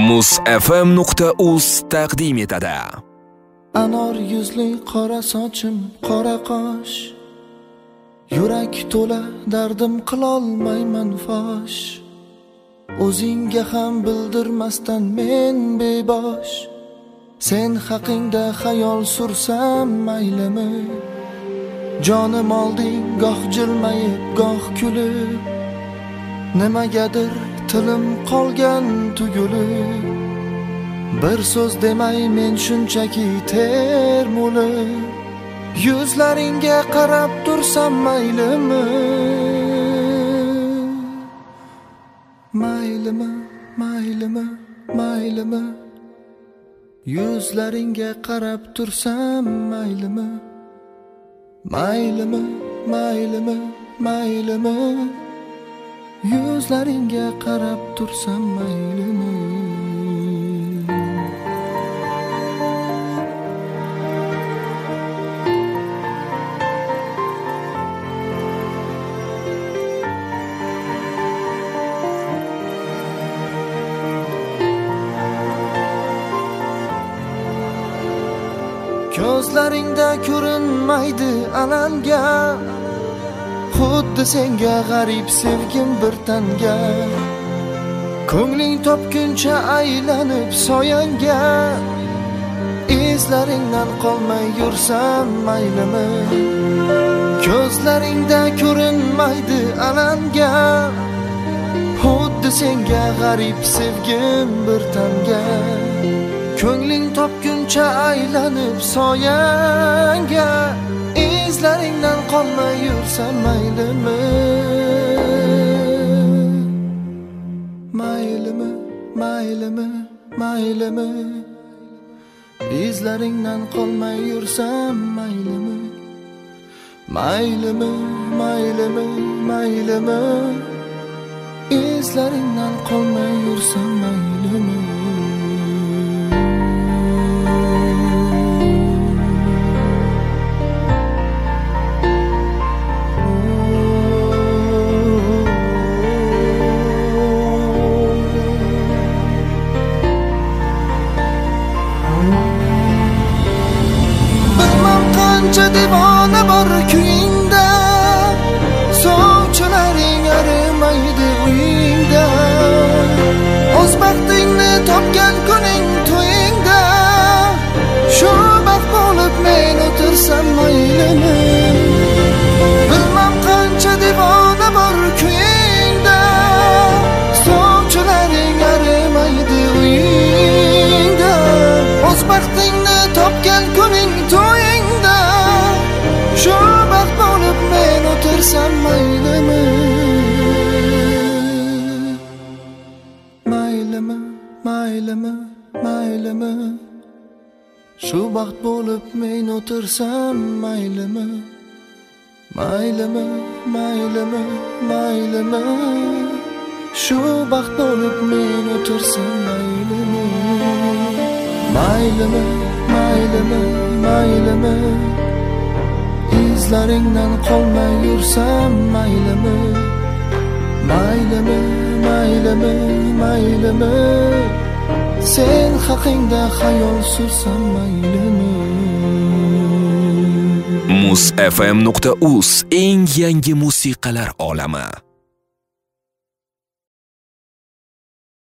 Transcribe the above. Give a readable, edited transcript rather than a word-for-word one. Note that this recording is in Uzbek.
musfm.uz taqdim etadi. Anor yuzli qora sochim, qora qosh, yurak to'la dardim qilolmayman fosh. O'zingga ham bildirmasdan men bebosh, sen haqingda xayol sursam maylimi? Jonim olding goh jilmayib, goh kulib, nimagadir tilim qolgan tugulib. Bir so'z demay men shunchaki termulib, yuzlaringga qarab tursam maylimi? Maylimi, maylimi, maylimi? Yuzlaringga qarab tursam maylimi? Maylimi, maylimi, maylimi? Yuzlaringga qarab tursam maylimi? Ko'zlaringda ko'rinmaydi alanga, xuddi senga g'arib sevgim bir tanga. Ko'ngling topguncha aylanib soyanga, izlaringdan qolmay yursam maylimi? Ko'zlaringda ko'rinmaydi alanga, xuddi senga g'arib sevgim bir tanga. Ko'ngling topguncha aylanib soyanga, izlaringdan qolmay yursam maylimi? Maylimi, maylimi, maylimi? Izlaringdan qolmay yursam maylimi? Maylimi, maylimi, maylimi? Izlaringdan qolmay yursam maylimi? Qancha devona bor kuyingda, sovchilaring arimaydi uyingda. O'z baxtingni topgan kuning to'yingda, shu baxt bo'lib men o'tirsam maylimi? Bilmam qancha devona bor kuyingda, sovchilaring arimaydi uyingda. O'z baxtingni topgan kuning to'yingda, shu baxt bo'lib men o'tirsam maylimi? Maylimi, maylimi, maylimi? Shu baxt bo'lib men o'tirsam maylimi? Maylimi, maylimi, maylimi? Shu baxt bo'lib men o'tirsam maylimi? Maylimi, maylimi, maylimi? Izlaringdan qolmay yursam maylimi? Maylimi, maylimi, maylimi? Sen haqingda xayol sursam maylimi? musfm.uz eng yangi musiqalar olami.